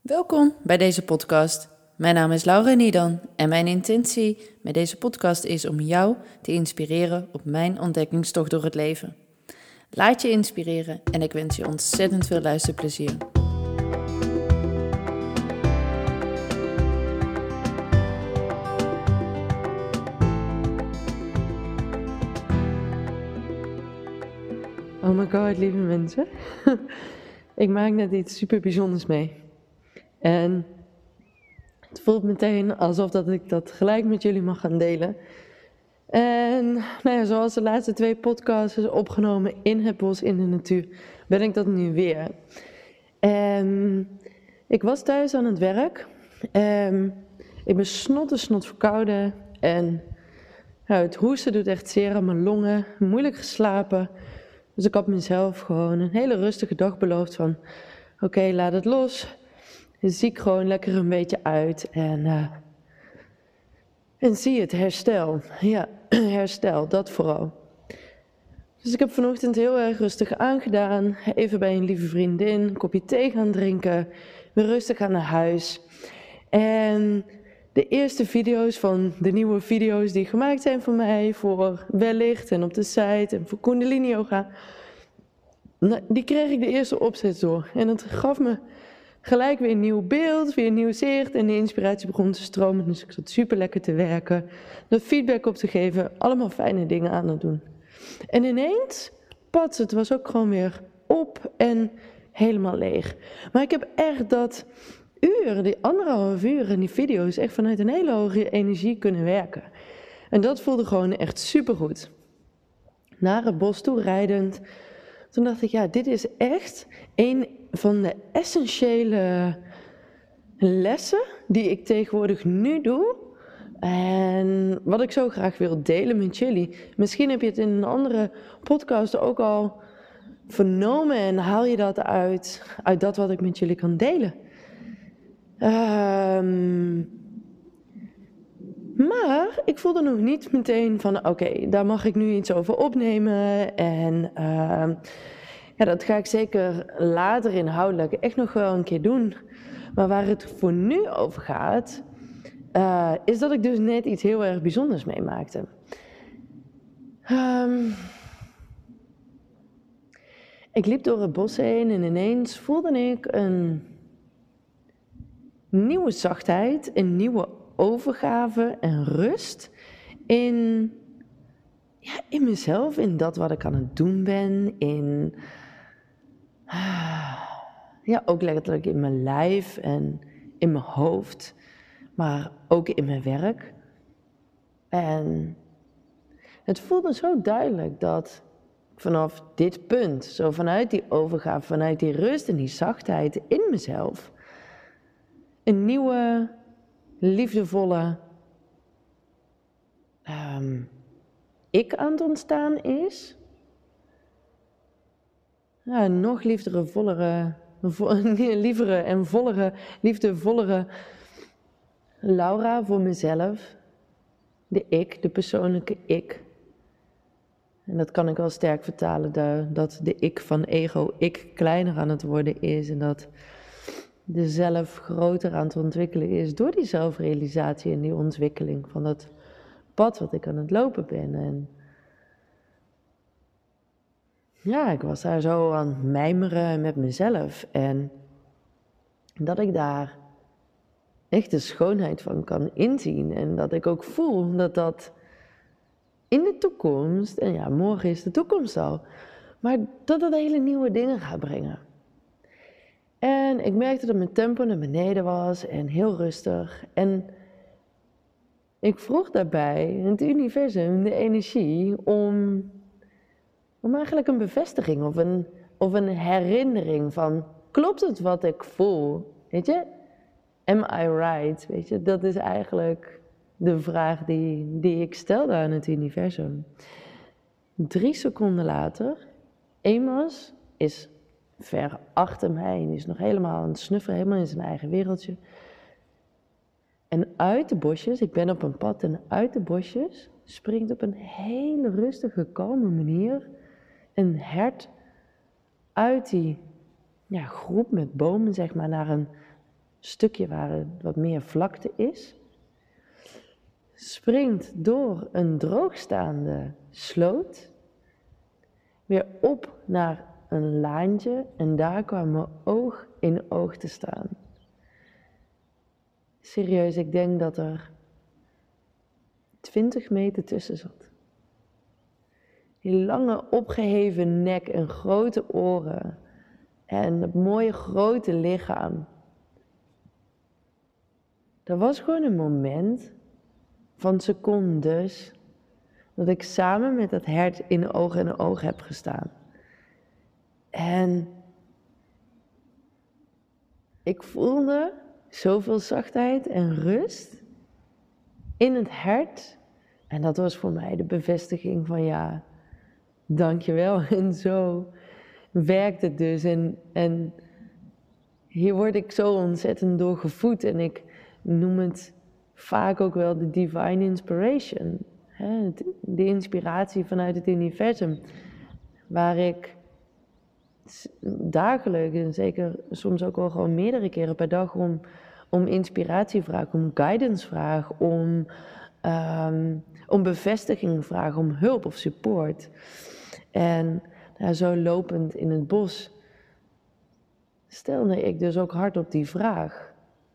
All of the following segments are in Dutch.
Welkom bij deze podcast. Mijn naam is Laura Nidan en mijn intentie met deze podcast is om jou te inspireren op mijn ontdekkingstocht door het leven. Laat je inspireren en ik wens je ontzettend veel luisterplezier. Oh my god, lieve mensen. Ik maak net iets super bijzonders mee. En het voelt meteen alsof dat ik dat gelijk met jullie mag gaan delen. En zoals de laatste 2 podcasts is opgenomen in het bos, in de natuur, ben ik dat nu weer. En ik was thuis aan het werk. Ik ben snot verkouden. En het hoesten doet echt zeer aan mijn longen. Moeilijk geslapen. Dus ik had mezelf gewoon een hele rustige dag beloofd van... Oké, laat het los. Zie ik gewoon lekker een beetje uit. En zie het, herstel. Ja, herstel, dat vooral. Dus ik heb vanochtend heel erg rustig aangedaan. Even bij een lieve vriendin, een kopje thee gaan drinken. Weer rustig gaan naar huis. En de eerste video's van de nieuwe video's die gemaakt zijn voor mij, voor Wellicht en op de site en voor Kundalini Yoga, die kreeg ik de eerste opzet door. En het gaf me gelijk weer een nieuw beeld, weer een nieuw zicht en de inspiratie begon te stromen. Dus ik zat super lekker te werken, de feedback op te geven, allemaal fijne dingen aan het doen. En ineens, pats, het was ook gewoon weer op en helemaal leeg. Maar ik heb echt dat uren, die 1,5 uur in die video's, echt vanuit een hele hoge energie kunnen werken. En dat voelde gewoon echt supergoed. Naar het bos toe rijdend, toen dacht ik, ja, dit is echt een van de essentiële lessen die ik tegenwoordig nu doe. En wat ik zo graag wil delen met jullie. Misschien heb je het in een andere podcast ook al vernomen en haal je dat uit dat wat ik met jullie kan delen. Maar ik voelde nog niet meteen van oké, daar mag ik nu iets over opnemen. En dat ga ik zeker later inhoudelijk echt nog wel een keer doen. Maar waar het voor nu over gaat, is dat ik dus net iets heel erg bijzonders meemaakte. Ik liep door het bos heen en ineens voelde ik een nieuwe zachtheid, een nieuwe overgave en rust in mezelf, in dat wat ik aan het doen ben, ook letterlijk in mijn lijf en in mijn hoofd, maar ook in mijn werk. En het voelde zo duidelijk dat vanaf dit punt, zo vanuit die overgave, vanuit die rust en die zachtheid in mezelf, een nieuwe, liefdevolle ik aan het ontstaan is. Ja, een nog lievere en vollere, liefdevollere Laura voor mezelf. De ik, de persoonlijke ik. En dat kan ik wel sterk vertalen, dat de ik van ego ik kleiner aan het worden is. En dat de zelf groter aan het ontwikkelen is door die zelfrealisatie en die ontwikkeling van dat pad wat ik aan het lopen ben. En ja, ik was daar zo aan het mijmeren met mezelf. En dat ik daar echt de schoonheid van kan inzien. En dat ik ook voel dat in de toekomst, en ja, morgen is de toekomst al, maar dat het hele nieuwe dingen gaat brengen. En ik merkte dat mijn tempo naar beneden was en heel rustig. En ik vroeg daarbij het universum, de energie, om eigenlijk een bevestiging of een herinnering van, klopt het wat ik voel? Weet je, am I right? Weet je, dat is eigenlijk de vraag die ik stelde aan het universum. 3 seconden later, Amos is ver achter mij en die is nog helemaal aan het snuffelen, helemaal in zijn eigen wereldje. En uit de bosjes, ik ben op een pad en uit de bosjes springt op een hele rustige, kalme manier een hert uit die groep met bomen, zeg maar, naar een stukje waar het wat meer vlakte is. Springt door een droogstaande sloot. Weer op naar een laantje en daar kwam mijn oog in oog te staan. Serieus, ik denk dat er 20 meter tussen zat. Die lange opgeheven nek en grote oren en het mooie grote lichaam. Dat was gewoon een moment van secondes dat ik samen met dat hert in oog heb gestaan. En ik voelde zoveel zachtheid en rust in het hert. En dat was voor mij de bevestiging van ja, dankjewel. En zo werkt het dus. En hier word ik zo ontzettend door gevoed. En ik noem het vaak ook wel de divine inspiration. De inspiratie vanuit het universum. Waar ik dagelijks en zeker soms ook wel gewoon meerdere keren per dag om inspiratie vraag, om guidance vraag, om bevestiging vraag, om hulp of support. En zo lopend in het bos stelde ik dus ook hardop die vraag.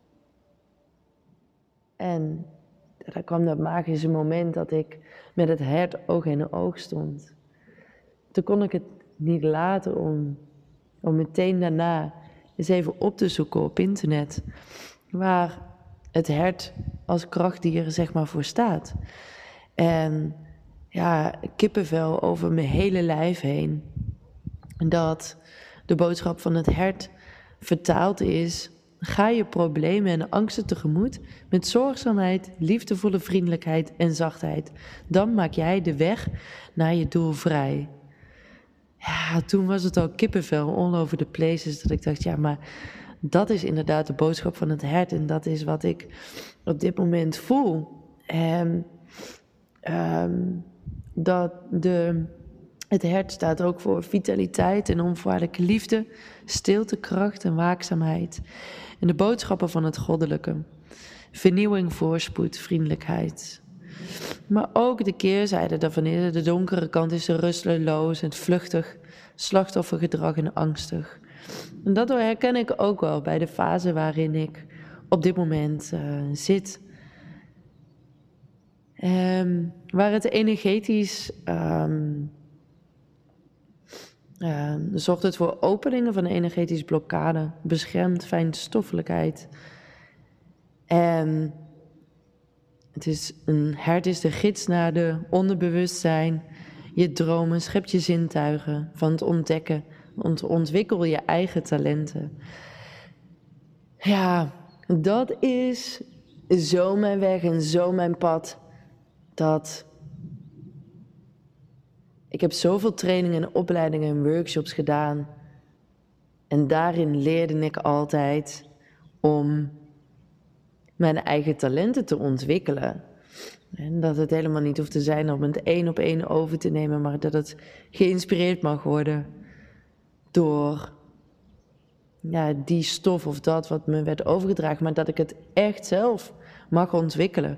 En daar kwam dat magische moment dat ik met het hert oog in oog stond. Toen kon ik het niet laten om meteen daarna eens even op te zoeken op internet waar het hert als krachtdier zeg maar voor staat. En ja, kippenvel over mijn hele lijf heen. Dat de boodschap van het hert vertaald is: ga je problemen en angsten tegemoet met zorgzaamheid, liefdevolle vriendelijkheid en zachtheid. Dan maak jij de weg naar je doel vrij. Ja, toen was het al kippenvel all over the places dat ik dacht, ja, maar dat is inderdaad de boodschap van het hert en dat is wat ik op dit moment voel. En het hert staat ook voor vitaliteit en onvoorwaardelijke liefde, stilte, kracht en waakzaamheid. En de boodschappen van het goddelijke. Vernieuwing, voorspoed, vriendelijkheid. Maar ook de keerzijde daarvan is, de donkere kant is de rusteloos en vluchtig, slachtoffergedrag en angstig. En dat herken ik ook wel bij de fase waarin ik op dit moment zit. Waar het energetisch zorgt het voor openingen van een energetisch blokkade, beschermt fijnstoffelijkheid. En een hert is de gids naar de onderbewustzijn, je dromen, schept je zintuigen van het ontdekken, ontwikkel je eigen talenten. Ja, dat is zo mijn weg en zo mijn pad. Ik heb zoveel trainingen en opleidingen en workshops gedaan. En daarin leerde ik altijd om mijn eigen talenten te ontwikkelen. En dat het helemaal niet hoeft te zijn om het 1 op 1 over te nemen, maar dat het geïnspireerd mag worden door die stof of dat wat me werd overgedragen, maar dat ik het echt zelf mag ontwikkelen.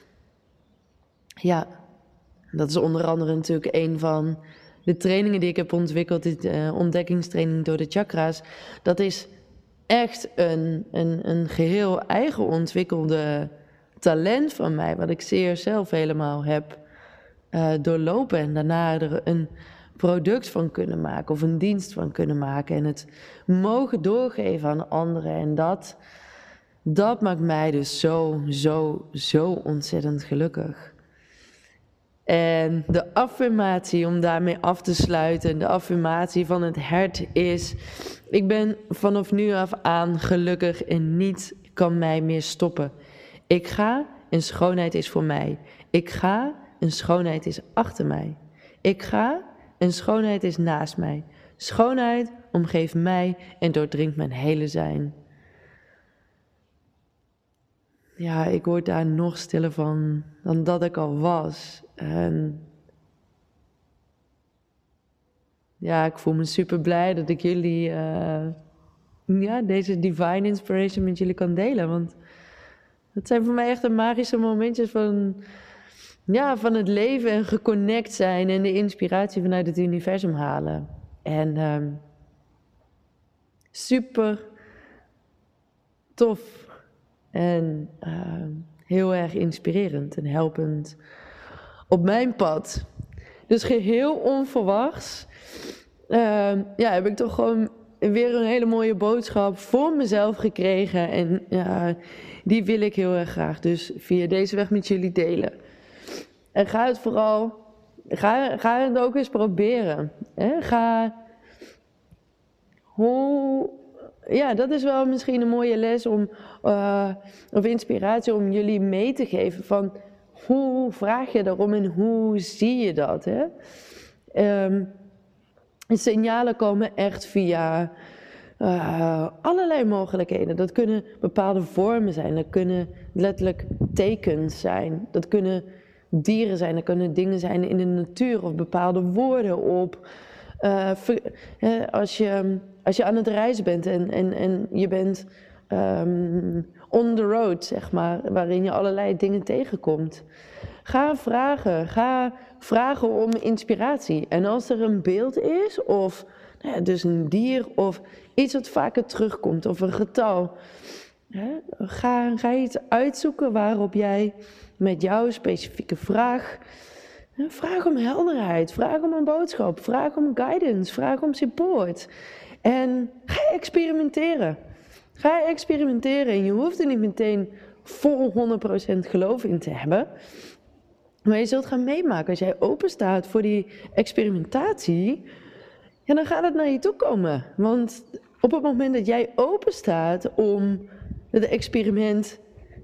Ja, dat is onder andere natuurlijk een van de trainingen die ik heb ontwikkeld, de ontdekkingstraining door de chakra's. Dat is echt een geheel eigen ontwikkelde talent van mij, wat ik zeer zelf helemaal heb doorlopen en daarna er een product van kunnen maken of een dienst van kunnen maken en het mogen doorgeven aan anderen. En dat maakt mij dus zo ontzettend gelukkig. En de affirmatie om daarmee af te sluiten, de affirmatie van het hert is: ik ben vanaf nu af aan gelukkig en niets kan mij meer stoppen. Ik ga en schoonheid is voor mij. Ik ga en schoonheid is achter mij. Ik ga en schoonheid is naast mij. Schoonheid omgeeft mij en doordringt mijn hele zijn. Ja, ik word daar nog stiller van dan dat ik al was. En ja, ik voel me super blij dat ik jullie deze divine inspiration met jullie kan delen. Want dat zijn voor mij echt de magische momentjes van het leven en geconnect zijn en de inspiratie vanuit het universum halen. En super tof en heel erg inspirerend en helpend op mijn pad. Dus geheel onverwachts heb ik toch gewoon weer een hele mooie boodschap voor mezelf gekregen. En die wil ik heel erg graag dus via deze weg met jullie delen. En ga het ook eens proberen. Hè? Dat is wel misschien een mooie les of inspiratie om jullie mee te geven van hoe vraag je daarom en hoe zie je dat? Hè? Signalen komen echt via allerlei mogelijkheden. Dat kunnen bepaalde vormen zijn, dat kunnen letterlijk tekens zijn, dat kunnen dieren zijn, dat kunnen dingen zijn in de natuur of bepaalde woorden op. Als je aan het reizen bent en je bent on the road, zeg maar, waarin je allerlei dingen tegenkomt. Ga vragen om inspiratie. En als er een beeld is, of dus een dier, of iets wat vaker terugkomt, of een getal. Ga iets uitzoeken waarop jij met jouw specifieke vraag. Vraag om helderheid, vraag om een boodschap, vraag om guidance, vraag om support. En ga experimenteren. Ga experimenteren en je hoeft er niet meteen vol 100% geloof in te hebben. Maar je zult gaan meemaken als jij open staat voor die experimentatie. Ja, dan gaat het naar je toe komen. Want op het moment dat jij open staat om het experiment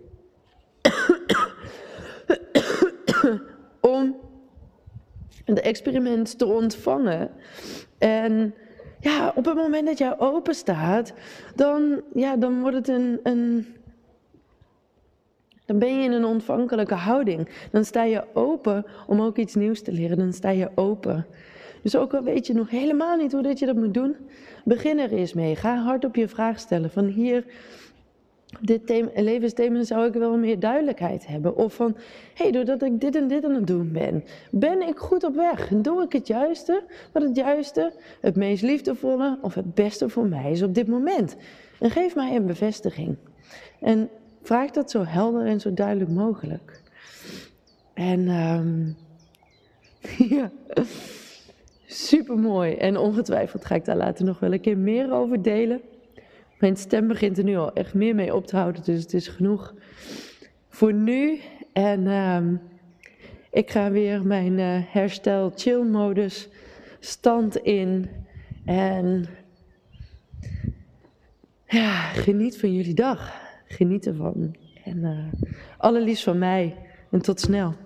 te ontvangen. En op het moment dat jij open staat, dan wordt het dan ben je in een ontvankelijke houding. Dan sta je open om ook iets nieuws te leren. Dan sta je open. Dus ook al weet je nog helemaal niet hoe dat je dat moet doen, begin er eens mee. Ga hardop je vraag stellen. Van hier, dit levensthema zou ik wel meer duidelijkheid hebben. Of van, doordat ik dit en dit aan het doen ben ik goed op weg? Doe ik het juiste? Wat het juiste, het meest liefdevolle of het beste voor mij is op dit moment? En geef mij een bevestiging. En vraag dat zo helder en zo duidelijk mogelijk. En super mooi. En ongetwijfeld ga ik daar later nog wel een keer meer over delen. Mijn stem begint er nu al echt meer mee op te houden, dus het is genoeg voor nu. En ik ga weer mijn herstel chill modus stand in. En geniet van jullie dag. Geniet ervan. En allerliefst van mij. En tot snel.